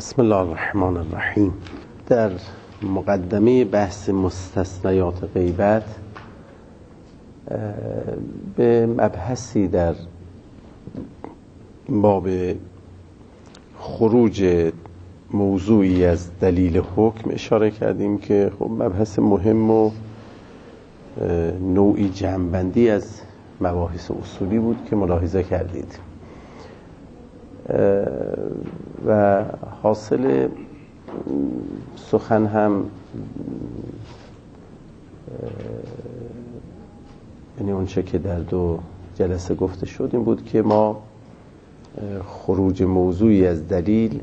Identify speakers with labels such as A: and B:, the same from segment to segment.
A: بسم الله الرحمن الرحیم. در مقدمه بحث مستثنیات غیبت به مبحثی در باب خروج موضوعی از دلیل حکم اشاره کردیم که خب مبحث مهم و نوعی جمع‌بندی از مباحث اصولی بود که ملاحظه کردید و حاصل سخن هم یعنی اون چه که در دو جلسه گفته شد این بود که ما خروج موضوعی از دلیل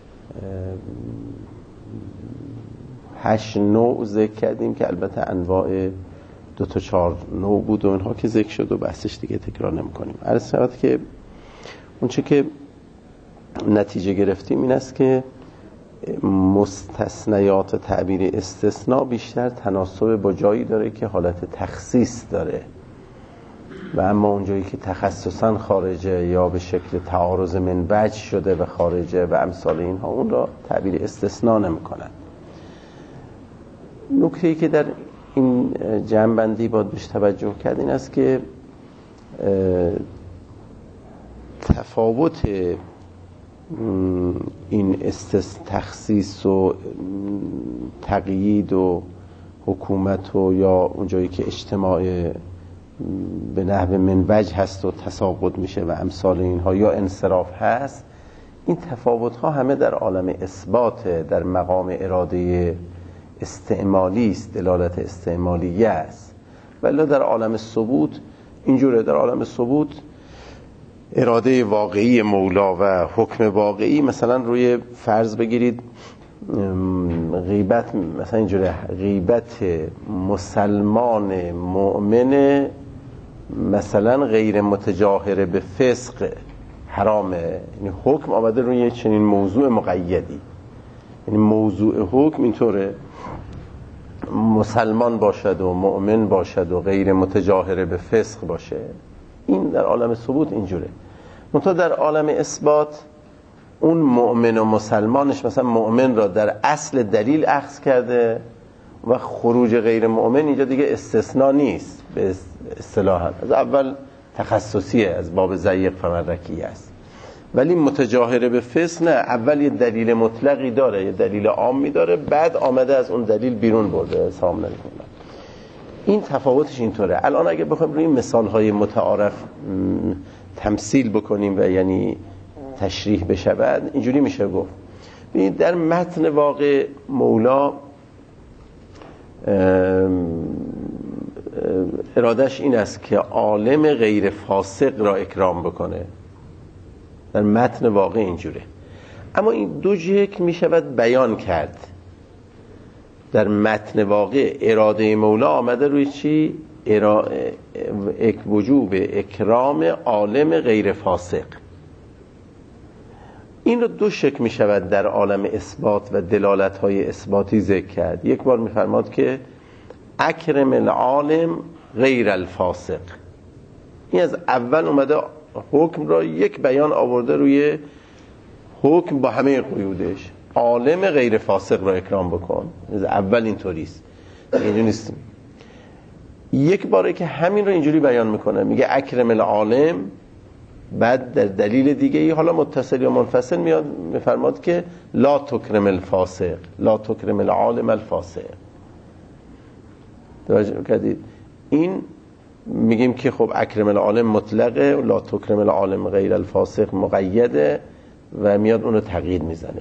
A: 8 نوع ذکر کردیم که البته انواع 2 تا 4 نوع بود و اینها که ذکر شد و بحثش دیگه تکرار نمی کنیم. عرض شود که اون چه که نتیجه گرفتیم این است که مستثنیات تعبیر استثناء بیشتر تناسب با جایی داره که حالت تخصیص داره و اما اونجایی که تخصصا خارجه یا به شکل تعارض من وجه شده و خارجه و امثال اینها اون را تعبیر استثناء نمی‌کنن. نکته‌ای که در این جمع‌بندی باید بهش توجه کرد این است که تفاوت این تخصیص و تقیید و حکومت و یا اونجایی که اجتماع به نحو من وجه هست و تساقط میشه و امثال اینها یا انصراف هست، این تفاوت ها همه در عالم اثبات در مقام اراده استعمالی است، دلالت استعمالیه است. ولی در عالم ثبوت اینجوره. در عالم ثبوت اراده واقعی مولا و حکم واقعی، مثلا روی فرض بگیرید غیبت، مثلا اینجوره غیبت مسلمان مؤمن مثلا غیر متجاهر به فسق حرامه، یعنی حکم آمده روی چنین موضوع مقیدی، یعنی موضوع حکم اینطوره مسلمان باشد و مؤمن باشد و غیر متجاهر به فسق باشه. این در عالم ثبوت اینجوره. منتها در عالم اثبات اون مؤمن و مسلمانش مثلا مؤمن را در اصل دلیل اخذ کرده و خروج غیر مؤمن اینجا دیگه استثناء نیست به اصطلاح، از اول تخصصیه، از باب ضیق فمرکی است، ولی متجاهر به فسق نه، اول یه دلیل مطلقی داره، یه دلیل عامی داره، بعد آمده از اون دلیل بیرون برده. سلام علیکم. این تفاوتش اینطوره. الان اگه بخوایم روی مثال‌های متعارف تمثیل بکنیم و یعنی تشریح بشود، اینجوری میشه گفت. ببینید در متن واقع مولا ارادش این است که عالم غیر فاسق را اکرام بکنه. در متن واقع اینجوره. اما این دو جهت میشود بیان کرد. در متن واقع اراده مولا آمده روی چی؟ وجوب اکرام عالم غیر فاسق. این رو دو شکل می شود در عالم اثبات و دلالت های اثباتی ذکر کرد. یک بار می فرماد که اکرم العالم غیر الفاسق. این از اول اومده حکم را یک بیان آورده روی حکم با همه قیودش، عالم غیر فاسق را اکرام بکن. از اول اینطوریست، اینجوری نیست. یک باره که همین رو اینجوری بیان میکنه، میگه اکرم العالم، بعد در دلیل دیگه ای حالا متصل یا منفصل میاد میفرماد که لا تکرم الفاسق، لا تکرم العالم الفاسق. توجه کردید؟ این میگیم که خب اکرم العالم مطلقه و لا تکرم العالم غیر الفاسق مقیده و میاد اونو تقیید میزنه.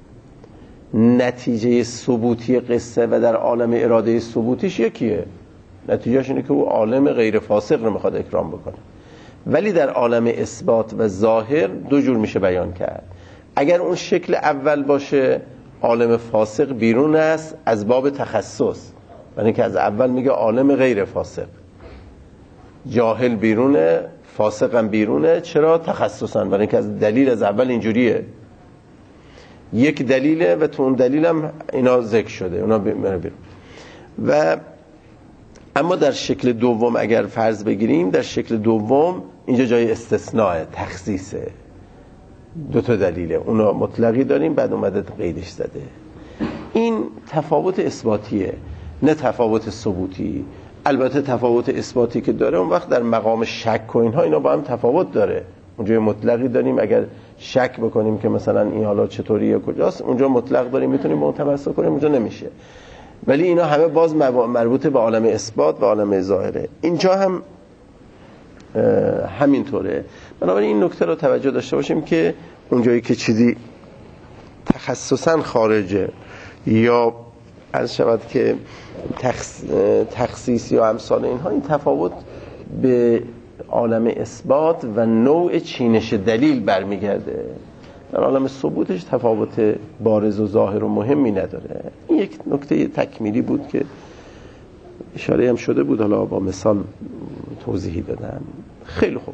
A: نتیجه ثبوتی قصه و در عالم اراده ثبوتیش یکیه، نتیجهش اینه که او عالم غیر فاسق رو میخواد اکرام بکنه. ولی در عالم اثبات و ظاهر دو جور میشه بیان کرد. اگر اون شکل اول باشه عالم فاسق بیرون است از باب تخصص، یعنی که از اول میگه عالم غیر فاسق، جاهل بیرونه، فاسق هم بیرونه. چرا؟ تخصصا، یعنی که از دلیل از اول اینجوریه، یک دلیله و تو اون دلیل هم اینا ذکر شده، اونا بیرون. و اما در شکل دوم اگر فرض بگیریم، در شکل دوم اینجا جای استثناء، تخصیصه. دو تا دلیله، اونا مطلقی داریم بعد اومده قیدش زده. این تفاوت اثباتیه نه تفاوت ثبوتی. البته تفاوت اثباتی که داره اون وقت در مقام شک و اینها اینا با هم تفاوت داره. اونجا مطلقی داریم اگر شک بکنیم که مثلا این حالا چطوریه کجاست، اونجا مطلق داریم میتونیم به اون توسل کنیم، اونجا نمیشه. ولی اینا همه باز مربوط به عالم اثبات و عالم ظاهره. اینجا هم همینطوره. بنابراین این نکته رو توجه داشته باشیم که اونجایی که چیزی تخصصا خارجه یا عرض شود که تخصیص یا امثال اینها، این تفاوت به عالم اثبات و نوع چینش دلیل برمیگرده. در عالم ثبوتش تفاوت بارز و ظاهر و مهمی نداره. این یک نکته تکمیلی بود که اشاره هم شده بود، حالا با مثال توضیحی دادم. خیلی خوب،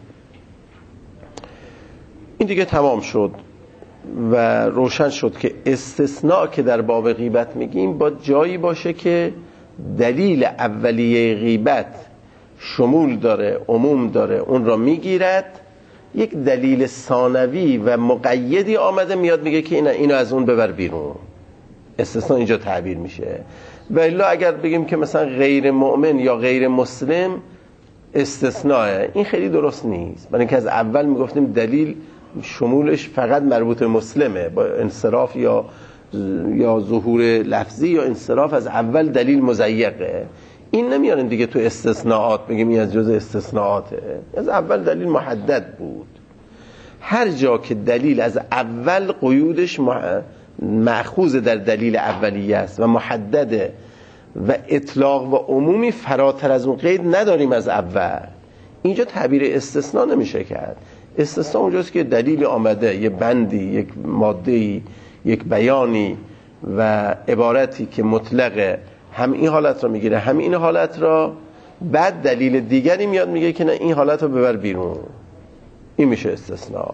A: این دیگه تمام شد و روشن شد که استثناء که در باب غیبت میگیم با جایی باشه که دلیل اولیه غیبت شمول داره، عموم داره، اون را میگیرد. یک دلیل ثانوی و مقیدی آمده میاد میگه که اینو از اون ببر بیرون. استثناء اینجا تعبیر میشه. و الا اگر بگیم که مثلا غیر مؤمن یا غیر مسلم استثناء، این خیلی درست نیست. برای اینکه از اول میگفتیم دلیل شمولش فقط مربوط به مسلمه، با انصراف یا ظهور لفظی یا انصراف از اول دلیل مضیقه. این نمیارن دیگه تو استثناءات بگیم این از جزء استثناءاته. از اول دلیل محدد بود. هر جا که دلیل از اول قیودش مأخوذ در دلیل اولیه است و محدده و اطلاق و عمومی فراتر از اون قید نداریم از اول، اینجا تعبیر استثناء نمیشه کرد. استثناء اونجاست که دلیل آمده، یه بندی، یک ماده‌ای، یک بیانی و عبارتی که مطلقه، هم این حالت را میگیره هم این حالت را، بعد دلیل دیگری میاد میگه که نه این حالت رو ببر بیرون. این میشه استثناء.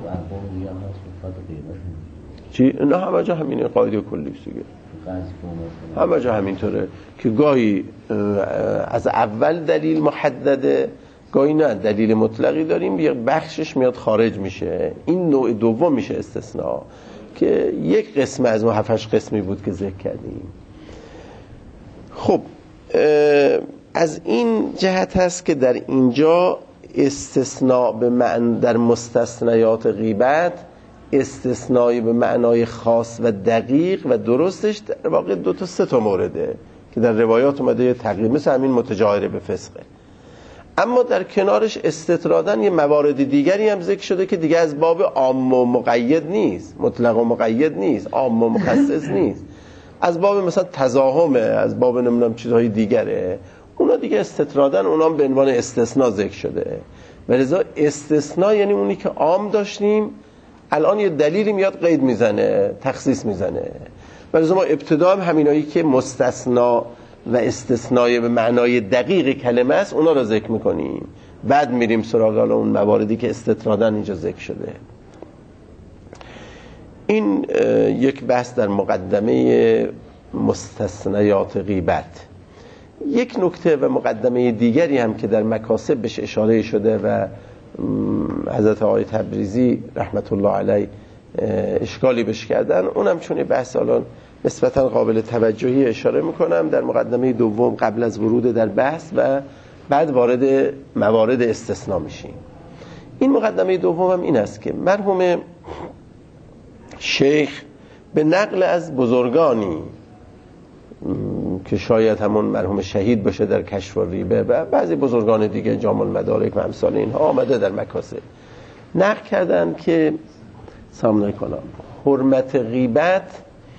A: چی؟ نه همه جا همینه، قاعده کلی است دیگه. همه جا همینطوره که گاهی از اول دلیل محدده، گاهی نه دلیل مطلقی داریم، یه بخشش میاد خارج میشه. این نوع دوم میشه استثناء که یک قسم از اون 7-8 قسمی بود که ذکر کردیم. خب از این جهت هست که در اینجا استثناء به معنی در مستثنیات غیبت، استثنایی به معنای خاص و دقیق و درستش در واقع 2 تا 3 تا مورده که در روایات اومده یه تقریب، مثل همین متجاهره به فسقه. اما در کنارش استطرادن یه موارد دیگری هم ذکر شده که دیگه از باب عام و مقید نیست، مطلق و مقید نیست، عام و مخصص نیست، از باب مثلا تزاحمه، از باب نمیدونم چیزهای دیگره. اونا دیگه استطرادن، اونا به عنوان استثناء ذکر شده. ولذا استثناء یعنی اونی که عام داشتیم الان یه دلیلی میاد قید میزنه، تخصیص میزنه. ولذا ما ابتدا هم همینایی که مستثنا و استثنای به معنای دقیق کلمه است اونا رو ذکر میکنیم، بعد میریم سراغ اون مواردی که استطرادن اینجا ذکر شده. این یک بحث در مقدمه مستثنیات غیبت. یک نکته و مقدمه دیگری هم که در مکاسب بهش اشاره شده و حضرت آقای تبریزی رحمت الله علیه اشکالی بهش کردن، اونم چون بحث الان نسبتا قابل توجهی اشاره میکنم در مقدمه دوم قبل از ورود در بحث و بعد وارد موارد استثناء میشیم. این مقدمه دوم هم این است که مرحوم شیخ به نقل از بزرگانی که شاید همون مرحوم شهید باشه در کشف الریبه و بعضی بزرگان دیگه جامع المدارک و امثال اینها آمده در مکاسب نقل کردن که سلام علیکم حرمت غیبت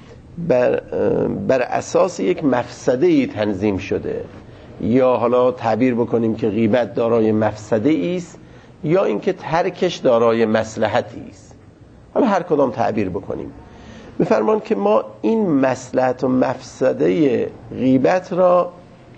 A: بر اساس یک مفسده‌ای تنظیم شده، یا حالا تعبیر بکنیم که غیبت دارای مفسده است یا اینکه ترکش دارای مصلحتی است. حالا هر کدام تعبیر بکنیم. می‌فرمان که ما این مصلحت و مفسده غیبت را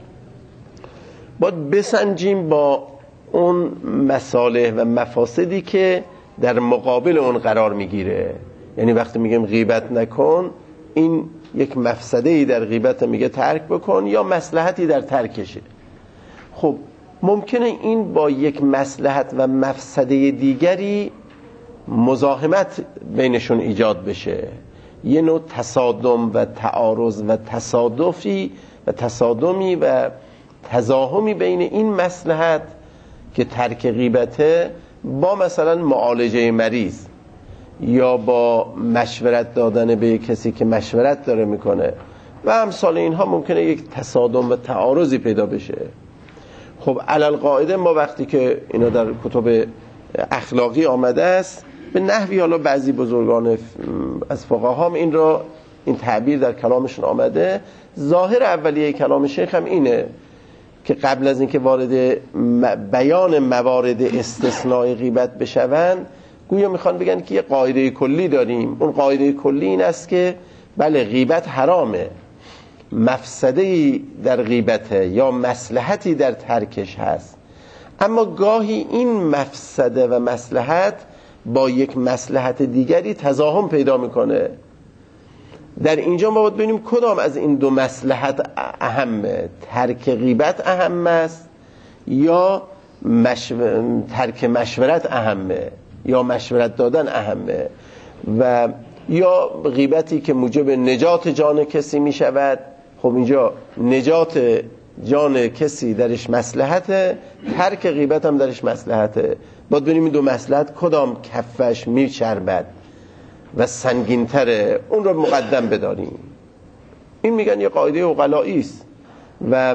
A: باید بسنجیم با اون مصالح و مفاسدی که در مقابل اون قرار میگیره. یعنی وقتی میگیم غیبت نکن، این یک مفسده‌ای در غیبت میگه ترک بکن یا مصلحتی در ترکشه. خب ممکنه این با یک مصلحت و مفسده دیگری مزاحمت بینشون ایجاد بشه، یه نوع تصادم و تعارض و تصادفی و تصادمی و تزاحمی بین این مصلحت که ترک غیبته با مثلا معالجه مریض یا با مشورت دادن به کسی که مشورت داره میکنه و امثال اینها ممکنه یک تصادم و تعارضی پیدا بشه. خب علل قاعده ما وقتی که اینا در کتب اخلاقی آمده است به نحوی، حالا بعضی بزرگان از فقها هم این تعبیر در کلامشون آمده، ظاهر اولیه کلام شیخ هم اینه که قبل از اینکه وارد بیان موارد استثناء غیبت بشوند گویا میخوان بگن که یه قاعده کلی داریم. اون قاعده کلی این است که بله غیبت حرامه، مفسده‌ای در غیبته یا مصلحتی در ترکش هست، اما گاهی این مفسده و مصلحت با یک مصلحت دیگری تزاحم پیدا میکنه. در اینجا ما باید ببینیم کدام از این دو مصلحت اهمه، ترک غیبت اهم است یا ترک مشورت اهمه یا مشورت دادن اهمه، و یا غیبتی که موجب نجات جان کسی می شود. خب اینجا نجات جان کسی درش مصلحته، ترک غیبت هم درش مصلحته. باید ببینیم این دو مصلحت کدام کفش می چربد و سنگین‌تره، اون رو مقدم بداریم. این میگن یه قاعده عقلایی است و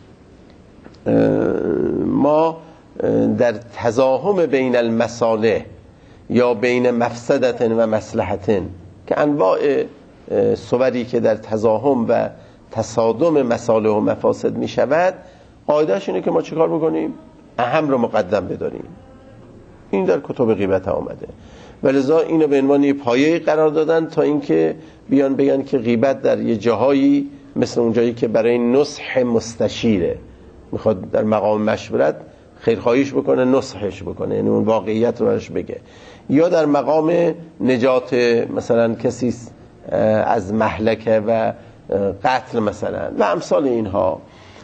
A: ما در تزاحم بین المصالح یا بین مفسدت و مصلحت که انواع صوری که در تزاحم و تصادم مصالح و مفاسد می شود، قاعدهش اینه که ما چیکار بکنیم؟ اهم رو مقدم بداریم. این در کتب غیبت آمده و لذا اینو به عنوان پایه قرار دادن تا اینکه بیان بگن که غیبت در یه جاهایی مثل اون جایی که برای نصح مستشیره، میخواد در مقام مشورت خیرخواهیش بکنه، نصحش بکنه، یعنی اون واقعیت رو برش بگه، یا در مقام نجات مثلا کسی از مهلکه و قتل مثلا و امثال اینها.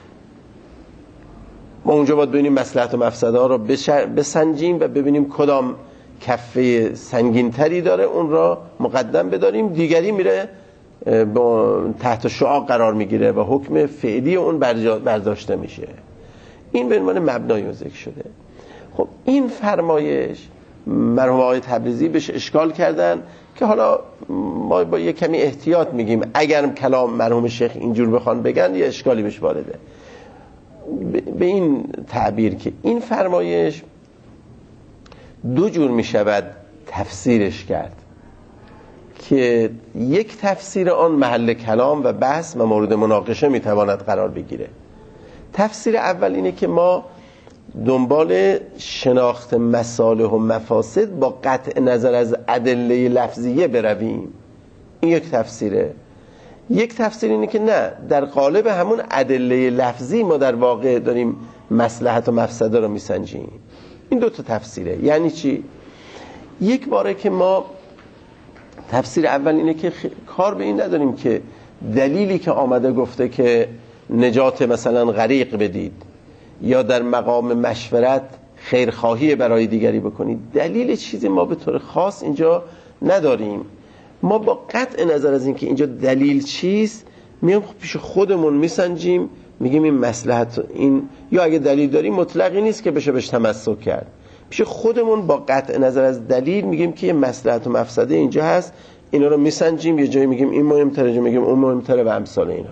A: ما اونجا باید ببینیم مصلحت و مفسده ها رو بسنجیم و ببینیم کدام کفه سنگینتری داره اون را مقدم بداریم، دیگری میره تحت شعاع قرار میگیره و حکم فعلی اون برداشته میشه. این به عنوان مبنای ذکر شده. خب این فرمایش مرحوم آقای تبریزی بهش اشکال کردن که حالا ما با یه کمی احتیاط میگیم اگر کلام مرحوم شیخ اینجور بخوان بگن یه اشکالی بهش وارده، به این تعبیر که این فرمایش دو جور می شود تفسیرش کرد که یک تفسیر آن محل کلام و بحث و مورد مناقشه می تواند قرار بگیره. تفسیر اول اینه که ما دنبال شناخت مصالح و مفاسد با قطع نظر از ادله لفظیه برویم، این یک تفسیره. یک تفسیر اینه که نه، در قالب همون ادله لفظی ما در واقع داریم مصلحت و مفسده رو میسنجیم. این دو تا تفسیره. یعنی چی؟ یک باره که ما تفسیر اول اینه که کار به این نداریم که دلیلی که آمده گفته که نجات مثلا غریق بدید یا در مقام مشورت خیرخواهی برای دیگری بکنید، دلیل چیزی ما به طور خاص اینجا نداریم. ما با قطع نظر از اینکه اینجا دلیل چیست میام پیش خودمون میسنجیم، میگیم این مصلحت این، یا اگه دلیل داریم مطلقی نیست که بشه بهش تمسک کرد. پیش خودمون با قطع نظر از دلیل میگیم که یه مصلحت و مفسده اینجا هست، اینا رو میسنجیم، یه جایی میگیم این مهم‌تره، جایی میگیم اون مهم‌تره و امثال اینا.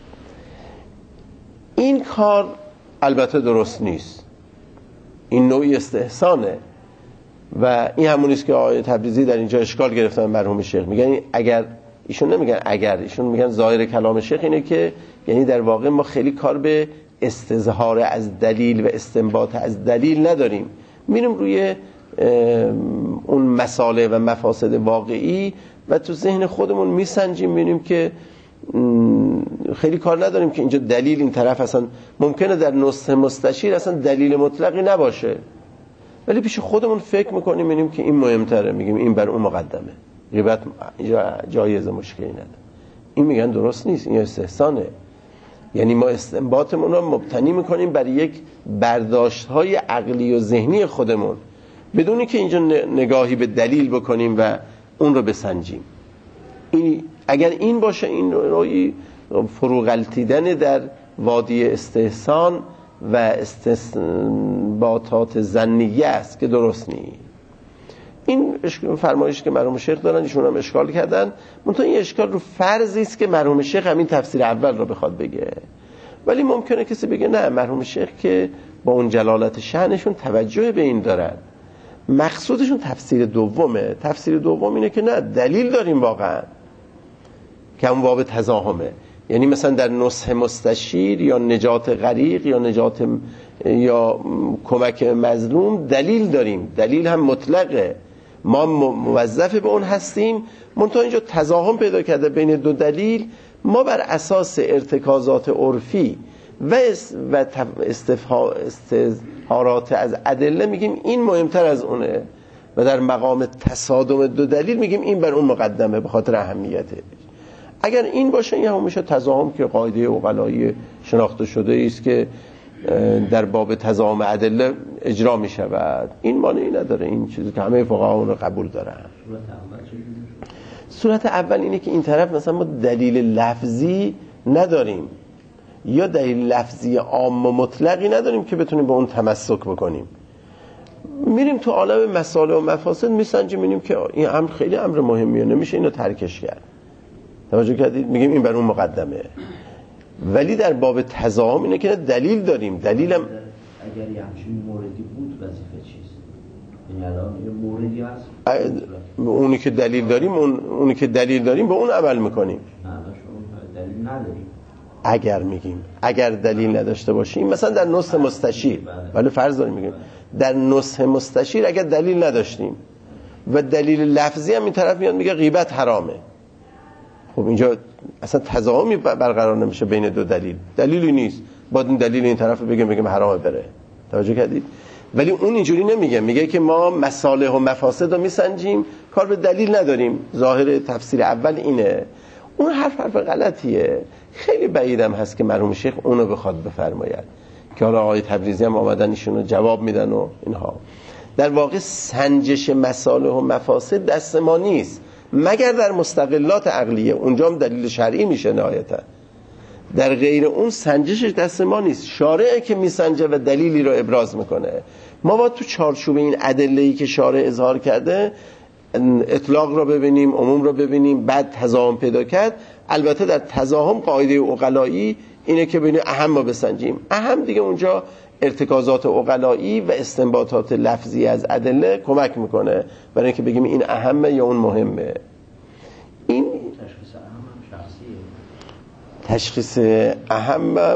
A: این کار البته درست نیست، این نوعی استحسانه و این همونیست که آقای تبریزی در اینجا اشکال گرفتن مرحوم شیخ. میگن اگر، ایشون نمیگن اگر، ایشون میگن ظاهر کلام شیخ اینه که یعنی در واقع ما خیلی کار به استظهار از دلیل و استنباط از دلیل نداریم، میریم روی اون مصالح و مفاسد واقعی و تو ذهن خودمون میسنجیم، میبینیم که خیلی کار نداریم که اینجا دلیل این طرف اصلا ممکنه در نصح مستشیر اصلا دلیل مطلقی نباشه، ولی پیش خودمون فکر میکنیم میبینیم که این مهمتره، میگیم این بر اون مقدمه، غیبت جایز مشکلی نداره. این میگن درست نیست، این استحسانه. یعنی ما استنباطمون رو مبتنی میکنیم بر یک برداشت‌های عقلی و ذهنی خودمون، بدونی که اینجا نگاهی به دلیل بکنیم و اون رو بسنجیم. این اگر این باشه، این روی فرو غلطیدن در وادی استحسان و استنباطات ظنیه است که درست نیست. این فرمایش که مرحوم شیخ دارن، ایشون هم اشکال کردن، منتها این اشکال رو فرضی است که مرحوم شیخ همین تفسیر اول رو بخواد بگه. ولی ممکنه کسی بگه نه، مرحوم شیخ که با اون جلالت شأنشون توجه به این دارن، مقصودشون تفسیر دومه. تفسیر دوم اینه که نه، دلیل داریم واقعا که اون باب تزاحمه. یعنی مثلا در نصح مستشیر یا نجات غریق یا نجات یا کمک مظلوم دلیل داریم، دلیل هم مطلقه، ما موظف به اون هستیم. منتها اینجا تزاحم پیدا کرده بین دو دلیل، ما بر اساس ارتکازات عرفی و استظهارات از ادله میگیم این مهمتر از اونه، و در مقام تصادم دو دلیل میگیم این بر اون مقدمه به خاطر اهمیته. اگر این باشه، این هم میشه تزاحم که قاعده عقلایی شناخته شده است که در باب تزاحم ادله اجرا می شود. این مانعی نداره، این چیزی که همه فقها اون رو قبول دارن. صورت اول اینه که این طرف مثلا ما دلیل لفظی نداریم یا دلیل لفظی عام و مطلقی نداریم که بتونیم به اون تمسک بکنیم. میریم تو عالم مصالح و مفاسد میسنجیم، میبینیم که این امر خیلی امر مهمیه، نمیشه اینو ترکش کرد. توجه کردید؟ میگیم این بر اون مقدمه. ولی در باب تزاحم اینه که دلیل داریم. دلیلم
B: اگر یه همچین موردی بود وظیفه چیست؟ یعنی الان یه موردی هست
A: اونی که دلیل داریم، اونی که دلیل داریم به اون عمل میکنیم.
B: نه شما دلیل نداریم.
A: اگر میگیم اگر دلیل نداشته باشیم، مثلا در نصح مستشیر، ولی فرض داریم میگیم در نصح مستشیر اگر دلیل نداشتیم و دلیل لفظی هم این طرف میاد میگه غیبت حرامه، خب اینجا اصلا تضاهمی برقرار نمیشه بین دو دلیل، دلیلی نیست، باید این دلیل این طرف بگیم حرامه بره. توجه کردید؟ ولی اون اینجوری نمیگه، میگه که ما مصالح و مفاسد رو میسنجیم، کار به دلیل نداریم. ظاهر تفسیر اول اینه. اون حرف غلطیه. خیلی بعیدم هست که مرحوم شیخ اونو بخواد بفرماید که حالا آقای تبریزی هم آمدن ایشونو جواب میدن و اینها. در واقع سنجش مصالح و مفاسد دست ما نیست مگر در مستقلات عقلیه، اونجا هم دلیل شرعی میشه نهایتا. در غیر اون سنجشش دست ما نیست، شارعه که میسنجه و دلیلی رو ابراز میکنه. ما باید تو چارچوب این ادله‌ای که شارع اظهار کرده اطلاق رو ببینیم، عموم رو ببینیم، بعد تضاهم پیدا کرد. البته در تضاهم قاعده عقلایی اینه که ببینیم اهم رو بسنجیم. اهم دیگه اونجا ارتکازات عقلایی و استنباطات لفظی از ادله کمک میکنه برای اینکه بگیم این اهمه یا اون مهمه. این تشخیص اهمم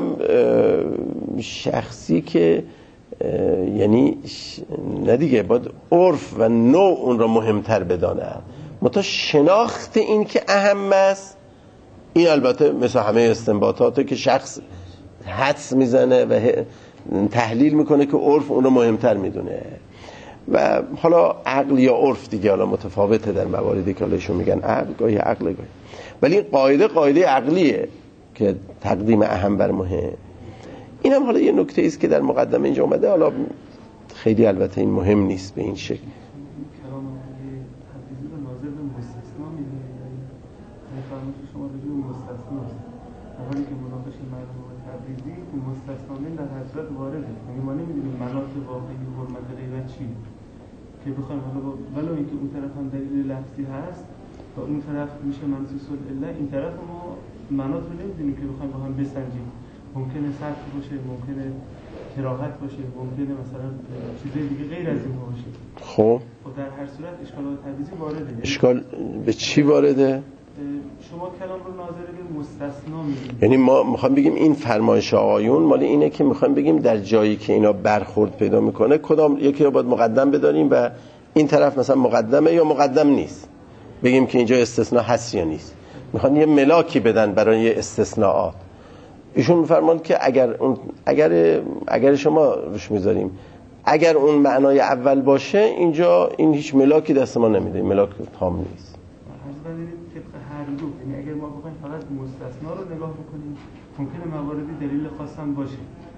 A: شخصی که یعنی نه دیگه، باید عرف و نوع اون رو مهمتر بدانه. متا شناخت این که اهم است، این البته مثل همه استنباطاته که شخص حدس میزنه و تحلیل میکنه که عرف اون رو مهمتر میدونه. و حالا عقل یا عرف دیگه حالا متفاوته در مواردی که حالشون میگن عقل، گاهی عقل گاهی. ولی قاعده عقلیه که تقدیم اهم بر مهم. این هم حالا یه نکته ایست که در مقدمه اینجا اومده، حالا خیلی البته این مهم نیست به این شکل.
C: کلام تبریزی رو ناظر به مستثنا می‌بینید، یعنی فرمایش شما راجع به مستثنا است. اولی که مناقشه مرحوم تبریزی که مستثنا در هر صورت وارده، یعنی ما نمی‌دونیم مناط واقعی حرمت غیبت چی که بخوایم حالا ولو اینکه اون طرف هم دلیل لفظی هست و اون طرف میشه منصوص الاله، این طرف ما مناط رو نمی‌دونیم که بخوایم با هم بسنجیم. ممکنه سطح باشه، ممکنه کراهت باشه، ممکنه مثلا چیزای دیگه غیر از این باشه.
A: خب
C: در هر صورت اشکالات تبعیضی وارده.
A: اشکال به چی وارده؟
C: شما کلام رو ناظر به مستثنا می‌بینید.
A: یعنی ما میخوام بگیم این فرمایش آقایون مال اینه که میخوام بگیم در جایی که اینا برخورد پیدا میکنه کدام یکی رو باید مقدم بداریم و این طرف مثلا مقدمه یا مقدم نیست، بگیم که اینجا استثناء هست یا نیست. میخوان یه ملاکی بدن برای استثناءات. ایشون میفرمان که اگر شما روش میذاریم اگر اون معنای اول باشه، اینجا این هیچ ملاکی دست ما نمیده، ملاک تام نیست.
C: طبق هر دو، یعنی اگر ما بخوایم فقط مستثنا رو نگاه بکنیم ممکنه مواردی دلیل خاص هم باشه،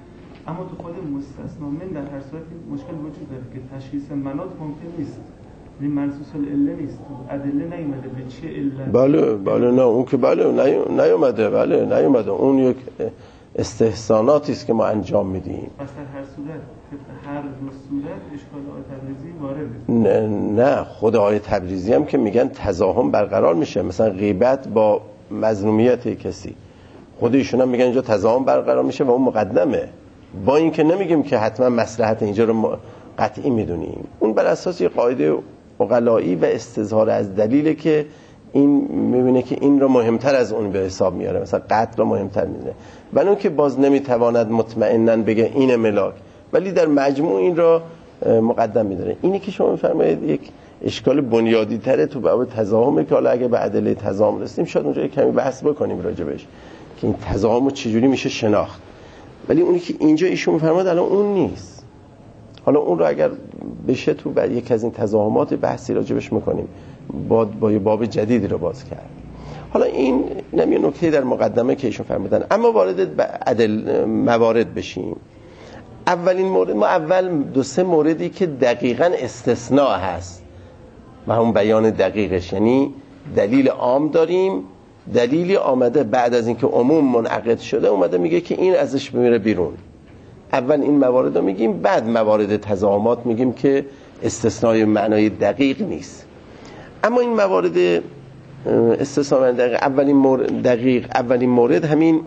C: اما تو خود مستثنا من در هر صورت مشکل وجود داره که تشخیص مناط ممکن نیست، یعنی منصوص العله نیست، ادله نیومده به چه علت.
A: بله نه اون که نیومده اون یک استحساناتی است که ما انجام میدیم.
C: پس در هر صورت هر دو صورت اشکال آیه تبریزی وارده.
A: نه خود آیه تبریزی هم که میگن تزاحم برقرار میشه، مثلا غیبت با مظلومیت کسی، خود ایشون هم میگن اینجا تزاحم برقرار میشه و اون مقدمه، با اینکه نمیگیم که حتما مصلحت اینجا رو قطعی میدونیم. اون بر اساس یه قاعده عقلایی و استظهار از دلیله که این میبینه که این رو مهمتر از اون به حساب میاره، مثلا قتل رو مهمتر میدونه، ولی اون که باز نمیتواند مطمئناً بگه این ملاک، ولی در مجموع این رو مقدم میداره. اینی که شما میفرمایید یک اشکال بنیادی تره تو باب تزاحمه که حالا اگه به ادله تزاحم رسیدیم شاید اونجا کمی بحث بکنیم راجبش که این تزاحم رو چجوری میشه شناخت، ولی اونی که اینجا ایشون میفرماید الان اون نیست. حالا اون رو اگر بشه تو بعد یک از این تزاحمات بحثی راجبش میکنیم، با یه باب جدیدی رو باز کرد. حالا این یه نکته در مقدمه که ایشون فرمودن. اما وارد موارد بشیم. اولین مورد، ما اول 2-3 موردی که دقیقاً استثناء هست و هم بیان دقیقش، یعنی دلیل عام داریم، دلیلی آمده بعد از اینکه عموم منعقد شده اومده میگه که این ازش میره بیرون. اول این موارد رو میگیم، بعد موارد تزاحمات میگیم که استثناء معنای دقیق نیست. اما این موارد استثناء دقیق، اولین مورد همین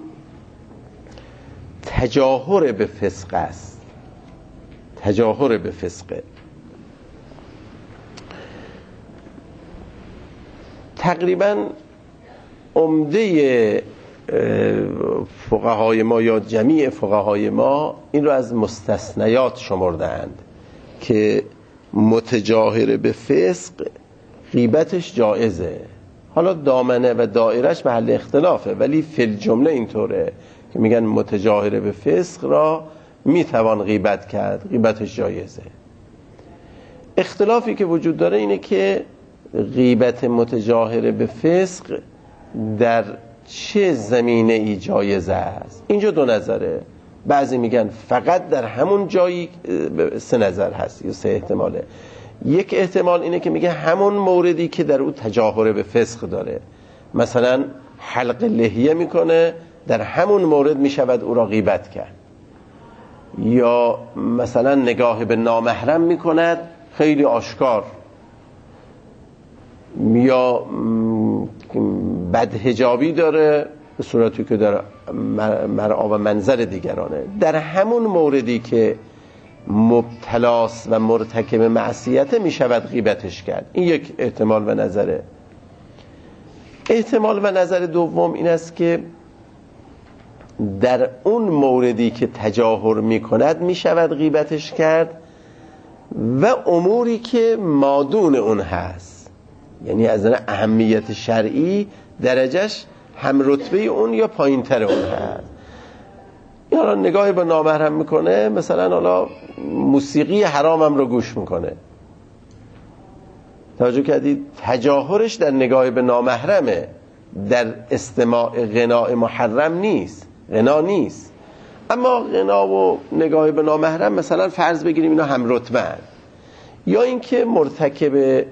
A: تجاهر به فسق است. تجاهر به فسقه. تقریباً عمده فقهای ما یا جمیع فقهای ما این رو از مستثنیات شمردند که متجاهر به فسق غیبتش جایزه. حالا دامنه و دایرش محل اختلافه، ولی فی الجمله اینطوره که میگن متجاهر به فسق را میتوان غیبت کرد، غیبتش جایزه. اختلافی که وجود داره اینه که غیبت متجاهر به فسق در چه زمینه ای جایزه است. اینجا 2 نظره، بعضی میگن فقط در همون جایی، 3 نظر هست یا 3 احتماله. یک احتمال اینه که میگه همون موردی که در او تجاهر به فسق داره، مثلا حلق لحیه میکنه، در همون مورد میشود او را غیبت کرد، یا مثلا نگاه به نامحرم میکند خیلی آشکار، یا بدحجابی داره به صورتی که در مرعا و منظر دیگرانه، در همون موردی که مبتلاس و مرتکب معصیت می شود غیبتش کرد. این یک احتمال و نظره. احتمال و نظر دوم این است که در اون موردی که تجاهر می کند می شود غیبتش کرد و اموری که مادون اون هست، یعنی از نظر اهمیت شرعی درجهش هم رتبه اون یا پایین تر اون هست. یا نگاهی به نامحرم میکنه، مثلا حالا موسیقی حرامم رو گوش میکنه، توجه کردید؟ تجاهرش در نگاه به نامحرمه، در استماع غناء محرم نیست، غنا نیست. اما غنا و نگاه به نامحرم مثلا فرض بگیریم اینا هم رتبه، یا اینکه مرتکب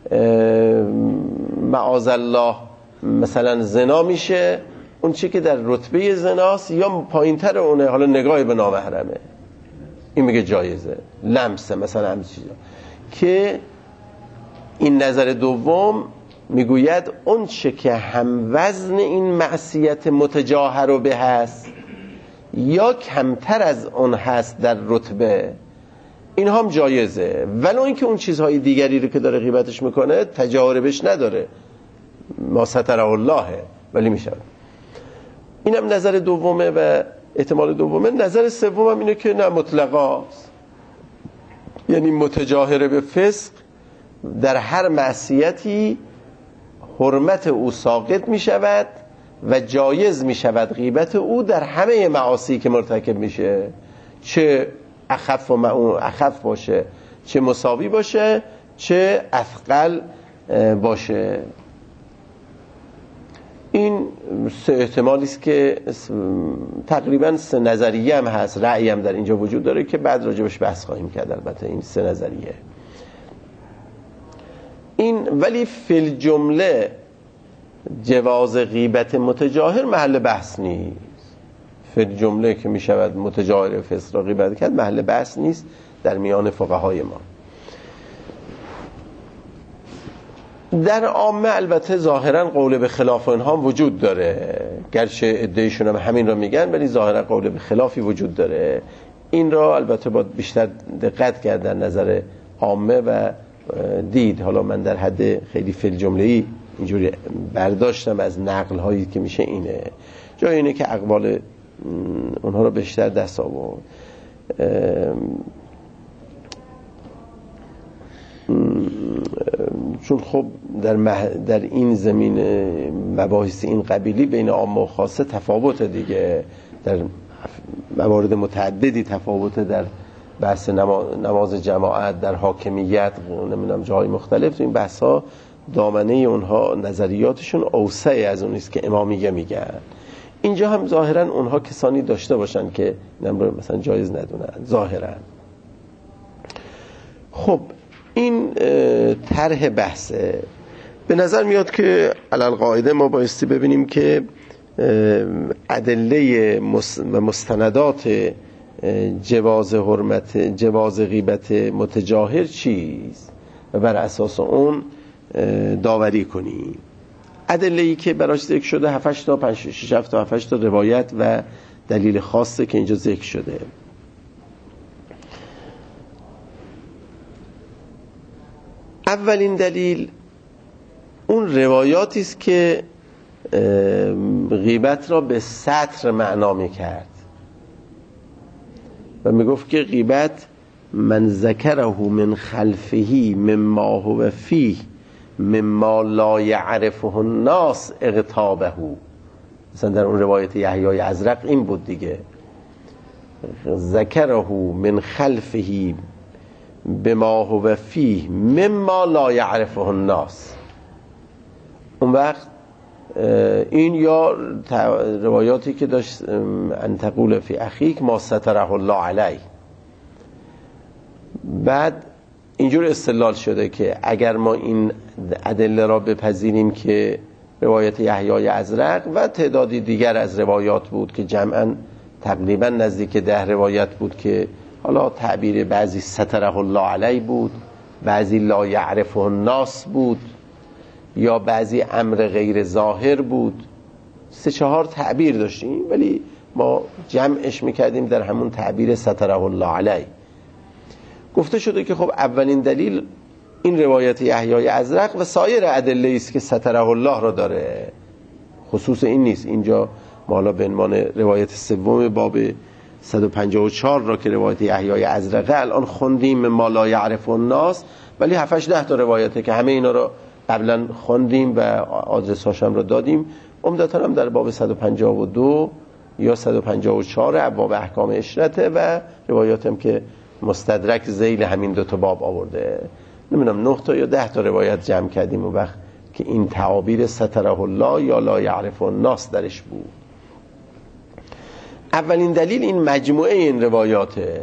A: معاذ الله مثلا زنا میشه، اون چی که در رتبه زناست یا پایینتر اونه، حالا نگاه به نامحرمه، این میگه جایزه. لمسه مثلا همین چیزا که این نظر دوم میگوید اون چه که هم وزن این معصیت متجاهر به هست یا کمتر از اون هست در رتبه، این هم جایزه، ولو اینکه اون چیزهای دیگری رو که داره غیبتش میکنه تجاهر بهش نداره، ما ستر اللهه، ولی میشه. اینم نظر دومه و احتمال دومه. نظر سوم اینه که نه، مطلقاست، یعنی متجاهر به فسق در هر معصیتی حرمت او ساقط می شود و جایز می شود غیبت او در همه معاصی که مرتکب میشه، چه اخف باشه، چه مساوی باشه، چه اثقل باشه. این سه احتمالی است که تقریبا سه نظریه هم هست، رأی هم در اینجا وجود داره که بعد راجبش بحث خواهیم کرد. البته این سه نظریه این، ولی فی الجمله جواز غیبت متجاهر محل بحث نیست. فی الجمله که می شود متجاهر فسق را غیبت کرد محل بحث نیست در میان فقهای ما. در عامه البته ظاهرا قول به خلاف اینها وجود داره، گرچه ادعیشون هم همین را میگن ولی ظاهرا قول به خلافی وجود داره. این را البته باید بیشتر دقت کرد در نظر عامه و دید. حالا من در حد خیلی فی الجمله‌ای اینجوری برداشتم از نقل هایی که میشه اینه، جای اینه که اقوال اونها رو بیشتر دست آورد. چون خب در این زمین مباحث این قبیلی بین عامه و خاصه تفاوت دیگه، در موارد متعددی تفاوت، در بحث نماز جماعت، در حاکمیت، نمیدونم جاهای مختلف. تو این بحث ها دامنه اونها نظریاتشون اوسع از اونیست که امامیه میگن. اینجا هم ظاهرا اونها کسانی داشته باشن که نمرو مثلا جایز ندونن ظاهرا. خب این طرح بحثه. به نظر میاد که علل قاعده ما بایستی ببینیم که ادله و مستندات جواز غیبت متجاهر چیست و بر اساس اون داوری کنیم. ادله‌ای که براش ذکر شده 7 تا 5 6 7 تا 7 تا روایت و دلیل خاصه که اینجا ذکر شده. اولین دلیل اون روایاتی است که غیبت را به سطر معنا می‌کرد و میگفت که غیبت من ذکره من خلفه مما هو فیه مما لا یعرفه الناس اغتابه. مثلا در اون روایت یحیی ازرق این بود دیگه، ذکره من خلفه بما هو فیه مما لا یعرفه الناس. اون وقت این یا روایاتی که داشت ان تقول فی اخیک ما ستره الله علیه، بعد اینجور استدلال شده که اگر ما این ادله را بپذیریم که روایت یحیی ازرق و تعدادی دیگر از روایات بود که جمعاً تقریبا نزدیک 10 روایت بود که حالا تعبیر بعضی ستره الله علیه بود، بعضی لا یعرفه الناس بود، یا بعضی امر غیر ظاهر بود. 3-4 تعبیر داشتیم ولی ما جمعش میکردیم در همون تعبیر ستره الله علیه. گفته شده که خب اولین دلیل این روایت یحیی ازرق و سایر ادله است که ستره الله را داره، خصوص این نیست. اینجا ما حالا به عنوان روایت سوم باب 154 را که روایت یحیی ازرق الان خوندیم ما لا یعرف الناس، ولی 7-10 تا روایته که همه اینا رو قبلا خوندیم و آدرس هاشم رو دادیم. عمدتاً هم در باب 152 یا 154 ابواب احکام عشرته و روایات هم که مستدرک ذیل همین 2 تا باب آورده. نمیدونم 9 تا یا 10 تا روایت جمع کردیم اون وقت که این تعابیر ستره الله یا لا یعرف الناس درش بود. اولین دلیل این مجموعه این روایاته.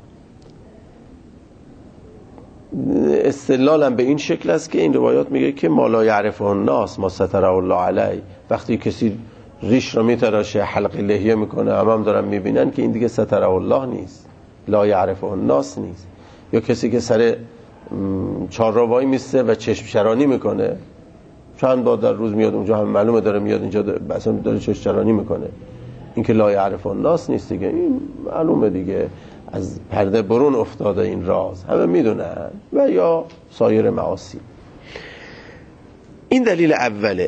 A: استدلالم به این شکل است که این روایات میگه که ما لا یعرفه الناس ما ستره الله علیه. وقتی کسی ریش رو میتراشه، حلق لحیه میکنه، هم دارن میبینن که این دیگه ستره الله نیست، لا یعرفه الناس نیست. یا کسی که سر چهارراهی میسته و چشم شرانی میکنه، چند بار در روز میاد اونجا، هم معلومه داره میاد اینجا مثلا داره چشم شرانی میکنه، این که لا یعرفه الناس نیست دیگه. این معلومه دیگه، از پرده برون افتاده این راز، همه میدونن. و یا سایر معاصی. این دلیل اوله.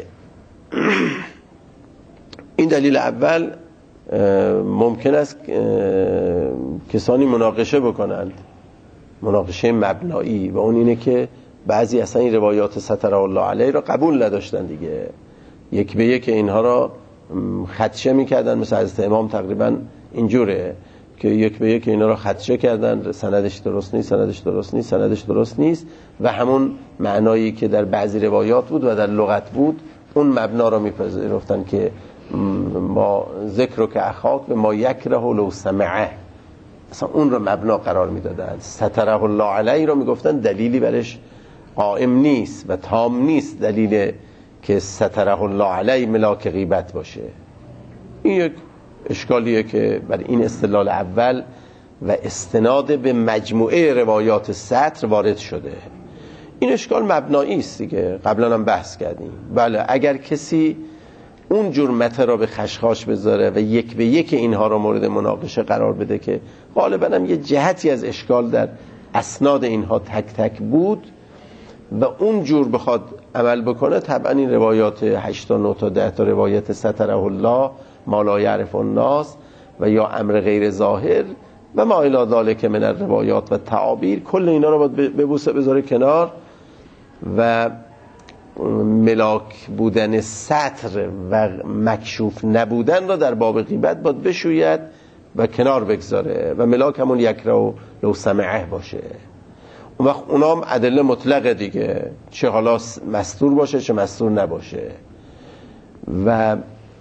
A: این دلیل اول ممکن است کسانی مناقشه بکنند، مناقشه مبنایی، و اون اینه که بعضی اصلا این روایات ستره الله علیه را قبول نداشتن دیگه، یک به یک اینها را خدشه میکردن. مثل حضرت امام تقریبا اینجوره که یک به یک اینا را خدشه کردن، سندش درست نیست، سندش درست نیست، سندش درست نیست، و همون معنایی که در بعضی روایات بود و در لغت بود اون مبنا رو میپذیرفتن که ما ذکر که اخاک به ما یکره لو سمعه، اصلا اون رو مبنا قرار میدادن. ستره الله علیه رو میگفتن دلیلی برش قائم نیست و تام نیست دلیل که ستره الله علیه ملاک غیبت باشه. این یک اشکالیه که بر این استدلال اول و استناد به مجموعه روایات ستر وارد شده. این اشکال مبنایی است دیگه، قبلا هم بحث کردیم. بله اگر کسی اون جور مته را به خشخاش بذاره و یک به یک اینها را مورد مناقشه قرار بده که غالبا هم یه جهتی از اشکال در اسناد اینها تک تک بود و اون جور بخواد عمل بکنه، طبعا این روایات 8 تا 9 تا 10 تا روایت ستره الله ما لا یعرف الناس و یا امر غیر ظاهر و ما الی ذلک من الروایات و تعابیر، کل اینا رو باید ببوسه بذاره کنار و ملاک بودن ستر و مکشوف نبودن را در باب غیبت باید بشوید و کنار بگذاره و ملاک همون یکره لو سمعه باشه. اون وقت اونام ادله مطلقه دیگه، چه حالا مستور باشه چه مستور نباشه. و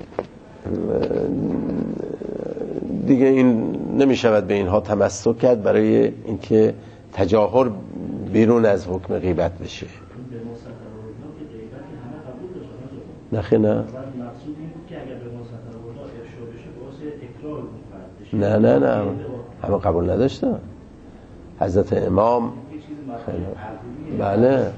A: دیگه این نمیشود به اینها تمسک کرد برای اینکه تجاهر بیرون از حکم غیبت بشه. نخی نه
B: مقصود این بود که اگر به مستطر الله افشا بشه باعث اکرار اون فرد بشه.
A: نه همه قبول نداشتن. حضرت امام بله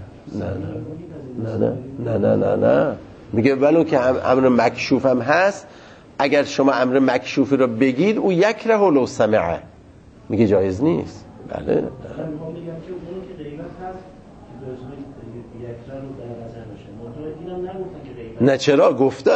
A: نه میگه ولو که امر مکشوف هم هست، اگر شما امر مکشوفی رو بگید او یکره لو سمعه، میگه جایز نیست. بله
B: من میگم که اون که غیبت هست که دوزنی یکره رو در نظر باشه، منطقه اینم نگفتن که غیبت
A: نه چرا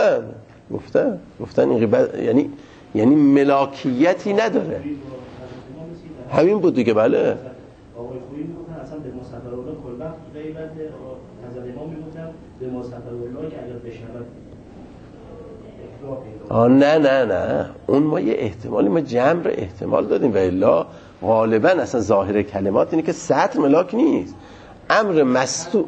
A: گفتن این غیبت یعنی ملاکیتی نداره. همین بود دیگه. بله
B: آقای خویی میگفتن اصلا به مستطر الله کل وقت غیبت، حضرت امام میگفتن به مستطر الله که اگر بشنود
A: نه اون ما یه احتمالی، ما جمع رو احتمال دادیم و الا غالبا اصلا ظاهر کلمات اینه که سطر ملاک نیست. امر مستور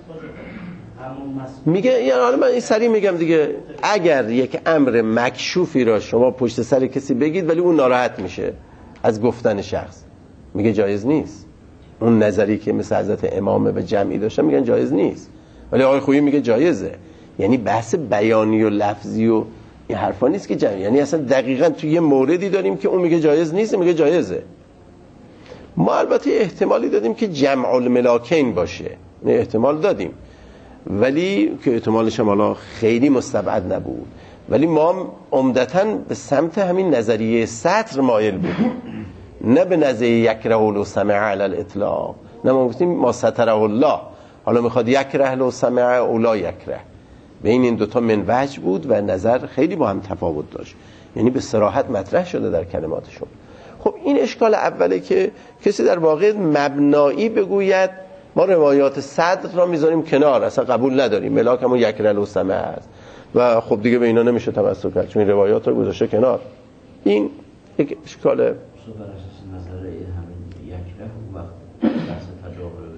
A: میگه، یعنی حالا من این سری میگم دیگه، اگر یک امر مکشوفی را شما پشت سر کسی بگید ولی اون ناراحت میشه از گفتن شخص، میگه جایز نیست. اون نظری که مثل حضرت امامه و جمعی داشتن میگن جایز نیست، ولی آقای خویی میگه جایزه. یعنی بحث بیانی و لفظی و این حرفا نیست که جمعی، یعنی اصلا دقیقاً تو یه موردی داریم که اون میگه جایز نیست، میگه جایزه. ما البته احتمالی دادیم که جمع الملاکین باشه، احتمال دادیم، ولی که احتمالش هم حالا خیلی مستبعد نبود، ولی ما عمدتاً به سمت همین نظریه سطر مایل بودیم، نه به نظریه یکره لو سمع علی الاطلاق. نه ما گفتیم ما ستره الله، حالا میخواد یکره لو سمع اولا یکره. بین این دوتا من وجه بود و نظر خیلی با هم تفاوت داشت، یعنی به صراحت مطرح شده در کلماتشون. خب این اشکال اوله که کسی در واقع مبنایی بگوید ما روایات صدر را میذاریم کنار، اصلا قبول نداریم، ملاک همون یکره لو سمع است و خب دیگه به اینا نمیشه تمسک کرد چون این روایات رو گذاشته کنار. این یک اشکال
B: نظر همین یکره وقت بحث تجاهر.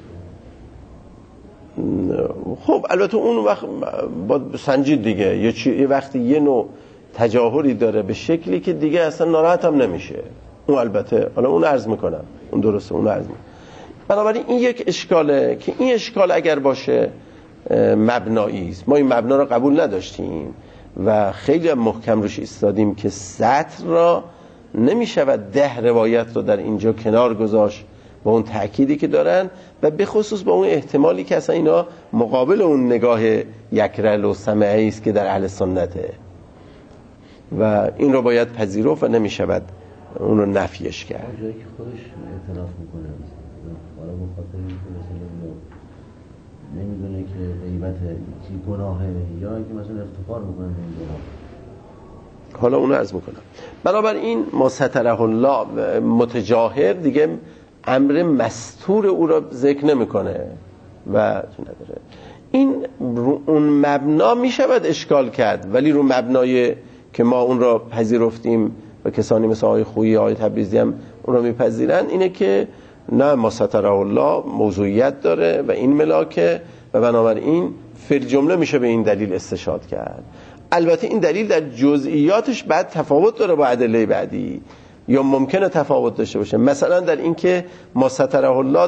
A: خب البته اون وقت با سنجید دیگه، یه وقتی یه نوع تجاهری داره به شکلی که دیگه اصلا ناراحت هم نمیشه، اون البته حالا اون عرض میکنم اون درسته، اون عرض میکنم. بنابراین این یک اشکاله که این اشکال اگر باشه مبنایی است. ما این مبنا رو قبول نداشتیم و خیلی محکم روش ایستادیم که سطر را نمیشود 10 روایت رو در اینجا کنار گذاشت با اون تأکیدی که دارن و به خصوص با اون احتمالی که اصلا اینا مقابل اون نگاه یکره لو سمعی است که در اهل سنته و این رو باید پذیرفت و نمیشود اون رو نفیش کرد.
B: جایی که خودش اعتراف میکنه حالا بخاطر اینکه مثلا نمیدونه که غیبت چی گناهه یا اینکه مثلا افتخار میکنه به این گناه،
A: حالا اونو عرض میکنم. بنابراین ما ستره الله متجاهر دیگه امر مستور او را ذکر نمیکنه و نداره. این رو اون مبنا میشود اشکال کرد، ولی رو مبنای که ما اون را پذیرفتیم و کسانی مثل آقای خویی، آقای تبریزی هم اون را میپذیرن، اینه که نه ما ستره الله موضوعیت داره و این ملاکه و بنابراین فی الجمله میشه به این دلیل استشهاد کرد. البته این دلیل در جزئیاتش بعد تفاوت داره با ادله بعدی، یا ممکنه تفاوت داشته باشه. مثلا در این که ما ستره الله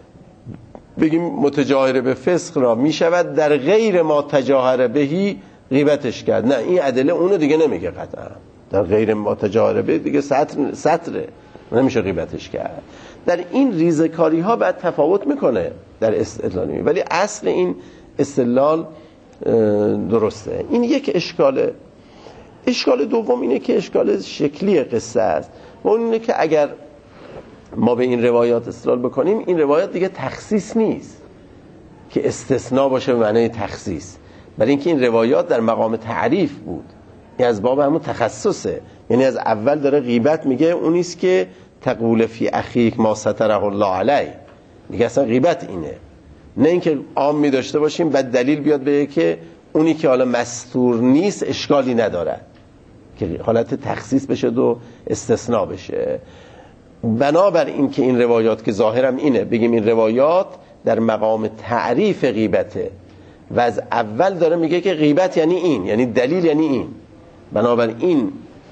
A: بگیم متجاهر به فسق را میشود در غیر ما تجاهر بهی غیبتش کرد، نه این ادله اونو دیگه نمیگه قطعا. در غیر ما تجاهر به دیگه سطره، نمیشه غیبتش کرد. در این ریزکاری ها بعد تفاوت میکنه در استدلالی، ولی اصل این استدلال درسته. این یک اشکاله. اشکال دوم اینه که اشکال شکلی قصه است و اون اینه که اگر ما به این روایات استدلال بکنیم، این روایات دیگه تخصیص نیست که استثناء باشه به معنی تخصیص، برای اینکه این روایات در مقام تعریف بود، این از باب همون تخصصه. یعنی از اول داره غیبت میگه، اونیست که تقول فی اخیک ما ستره الله علیه، میگه اصلا غیبت اینه، نه اینکه عام می داشته باشیم بعد دلیل بیاد بگه که اونی که حالا مستور نیست اشکالی نداره، که حالت تخصیص بشه و استثناء بشه. بنابر این که این روایات که ظاهرم اینه بگیم این روایات در مقام تعریف غیبته و از اول داره میگه که غیبت یعنی این، یعنی دلیل یعنی این، بنابر این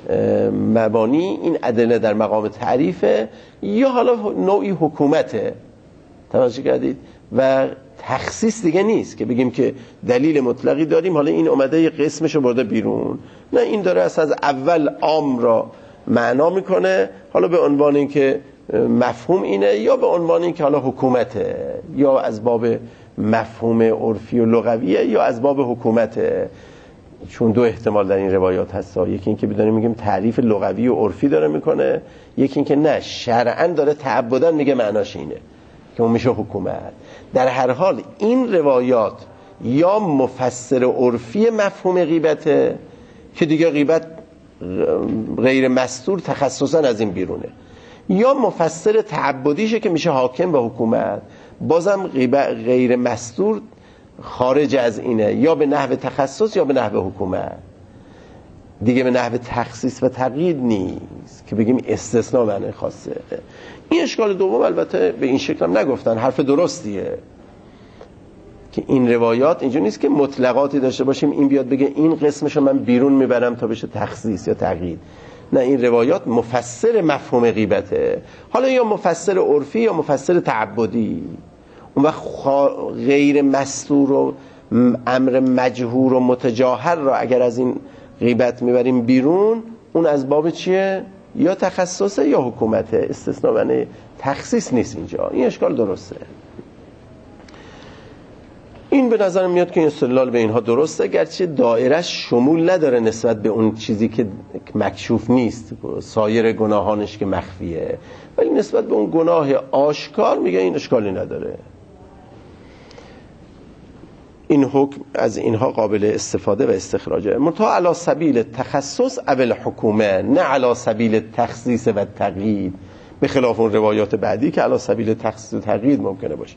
A: مبانی این ادله در مقام تعریفه یا حالا نوعی حکومته، توجه کردید، و تخصیص دیگه نیست که بگیم که دلیل مطلقی داریم حالا این اومده یه قسمشو برده بیرون، نه این داره از اول عام را معنا میکنه، حالا به عنوان این که مفهوم اینه یا به عنوان این که حالا حکومته، یا از باب مفهوم عرفی و لغویه یا از باب حکومته. چون دو احتمال در این روایات هست، یکی این که بدونیم میگیم تعریف لغوی و عرفی داره میکنه، یکی این که نه شرعاً داره تعبداً میگه معناش اینه که اون میشه حکومت. در هر حال این روایات یا مفسر عرفی مفهوم غیبته که دیگه غیبت غیر مستور تخصصاً از این بیرونه، یا مفسر تعبدیشه که میشه حاکم و حکومت، بازم غیر مستور خارج از اینه، یا به نحو تخصص یا به نحو حکومت، دیگه به نحو تخصیص و تقیید نیست که بگیم استثناء معنی خاصه. این اشکال دوم البته به این شکل هم نگفتن، حرف درستیه که این روایات اینجا نیست که مطلقاتی داشته باشیم این بیاد بگه این قسمشو من بیرون میبرم تا بشه تخصیص یا تقیید، نه این روایات مفسر مفهوم غیبته، حالا یا مفسر عرفی یا مفسر تعبدی. اون وقت غیر مستور و امر مجهور و متجاهر را اگر از این غیبت میبریم بیرون، اون از باب چیه؟ یا تخصصه یا حکومته، استثناء معنی تخصیص نیست اینجا. این اشکال درسته. این به نظر میاد که این استدلال به اینها درسته، گرچه دایرش شمول نداره نسبت به اون چیزی که مکشوف نیست، سایر گناهانش که مخفیه، ولی نسبت به اون گناه آشکار میگه این اشکالی نداره. این حکم از اینها قابل استفاده و استخراجه، منتها علی سبیل تخصص اول حکومه، نه علی سبیل تخصیص و تقیید، به خلاف اون روایات بعدی که علی سبیل تخصیص و تقیید ممکنه باشه.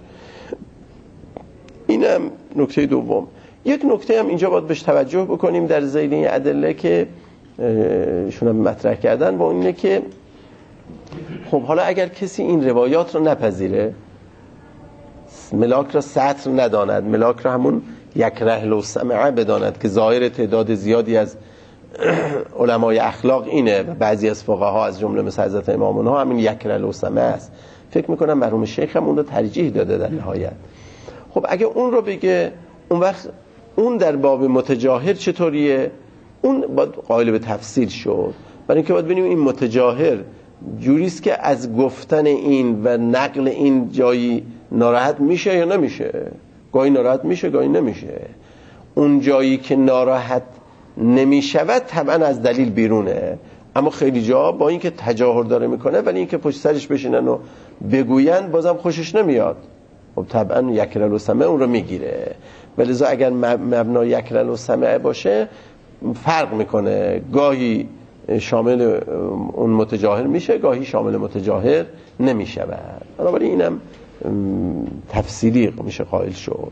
A: اینم نکته دوم. یک نکته هم اینجا باید بهش توجه بکنیم در ذیل این ادله که شون مطرح کردن، با اینه که خب حالا اگر کسی این روایات رو نپذیره، ملاک را سطر نداند، ملاک را همون یکره لو سمعه بداند که ظاهر تعداد زیادی از علمای اخلاق اینه و بعضی از فقها از جمله مثل حضرت امامون ها همین یکره لو سمعه است، فکر میکنم مرحوم شیخ هم اون رو ترجیح داده در نهایت. خب اگه اون رو بگه، اون وقت اون در باب متجاهر چطوریه؟ اون باید قائل به تفصیل شد، برای اینکه باید ببینیم این متجاهر جوریست که از گفتن این و نقل این جایی ناراحت میشه یا نمیشه. گاهی ناراحت میشه، گاهی نمیشه. اون جایی که ناراحت نمیشود طبعا از دلیل بیرونه، اما خیلی جا با اینکه تجاهر داره میکنه ولی اینکه پشت سرش بشینن و بگوین بازم خوشش نمیاد، خب طبعا یکرل و سمع اون رو میگیره. ولذا اگر مبنا یکرل و سمع باشه فرق میکنه، گاهی شامل اون متجاهر میشه، گاهی شامل متجاهر نمیشود. بنابراین اینم تفصیلی میشه قائل شد.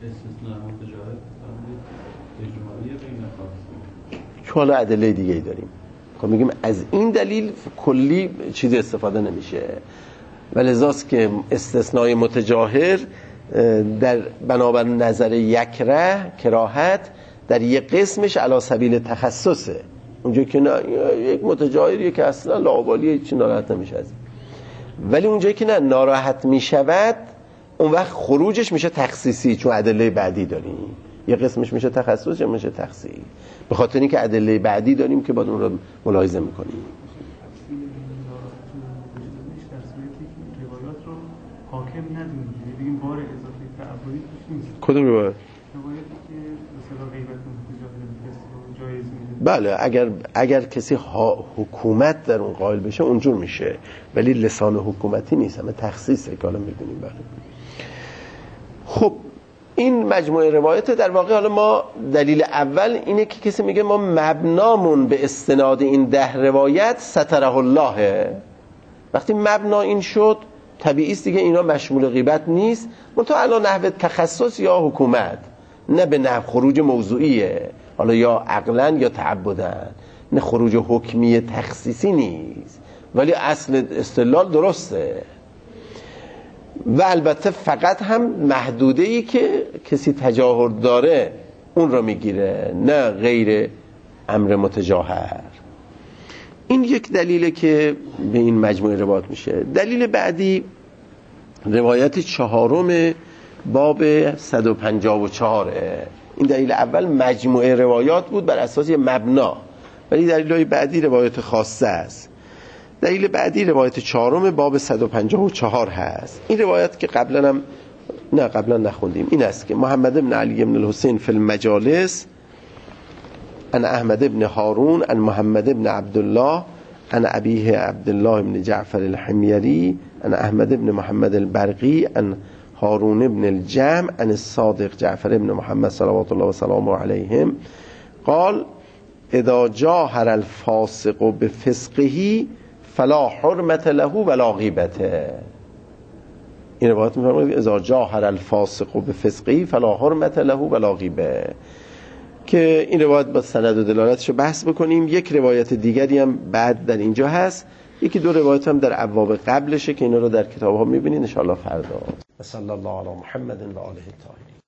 A: که حالا ادله دیگه ای داریم، خب میگیم از این دلیل کلی چیزی استفاده نمیشه، ولذاست که استثنای متجاهر در بنابر نظر یکره کراهت در یک قسمش علی سبیل تخصصه، اونجا که نه یک متجاهریه که اصلا لاابالیه چی ناراحت نمیشه از این. ولی اونجایی که نه ناراحت میشود اون وقت خروجش میشه تخصیصی، چون ادله بعدی داریم، یه قسمش میشه تخصص یا میشه تخصیصی، به خاطر اینکه ادله بعدی داریم که باید اون رو ملاحظه میکنیم.
C: حاکم ندونیم بگیم بار اضافه تعبدی توش نیست.
A: کدوم روایت؟
C: روایتی که مثلا غیبت جایز میده.
A: بله اگر کسی حکومت در اون قائل بشه اونجور میشه، ولی لسان حکومتی نیست، همه تخصیصه که حالا میدونیم. بله خب این مجموعه روایت در واقع، حالا ما دلیل اول اینه که کسی میگه ما مبنامون به استناد این 10 روایت ستره الله. وقتی مبنا این شد طبیعی است دیگه اینا مشمول غیبت نیست، منتها الان نحوه تخصص یا حکومت، نه به نحو خروج موضوعیه، حالا یا عقلا یا تعبدن، نه خروج حکمی تخصیصی نیست، ولی اصل استدلال درسته. و البته فقط هم محدوده‌ای که کسی تجاهر داره اون رو میگیره، نه غیر امر متجاهر. این یک دلیله که به این مجموعه روایت میشه. دلیل بعدی روایت 4 باب 154. این دلیل اول مجموعه روایات بود بر اساس مبنا، ولی دلیل بعدی روایت خاصه است. دلیل بعدی روایت 4 باب 154 هست. این روایت که قبلا نخوندیم، این است که محمد بن علی بن الحسین فی المجالس عن احمد بن هارون عن محمد بن عبدالله عن ابیه عبدالله بن جعفر الحمیری عن احمد بن محمد البرقی عن هارون بن الجمع عن الصادق جعفر بن محمد صلوات الله و سلامه علیهم قال اذا جاهر الفاسق بفسقه فلا حرمت له ولا غیبته. این روایت می‌فرماید اذا جاهر الفاسق بفسقه فلا حرمت له ولا غیبه، که این روایت با سند و دلالتش رو بحث بکنیم. یک روایت دیگری هم بعد در اینجا هست، یکی 2 روایت هم در ابواب قبلشه که اینا رو در کتاب‌ها می‌بینید ان شاء الله فردا. صلی الله علی محمد و آله الطاهرین.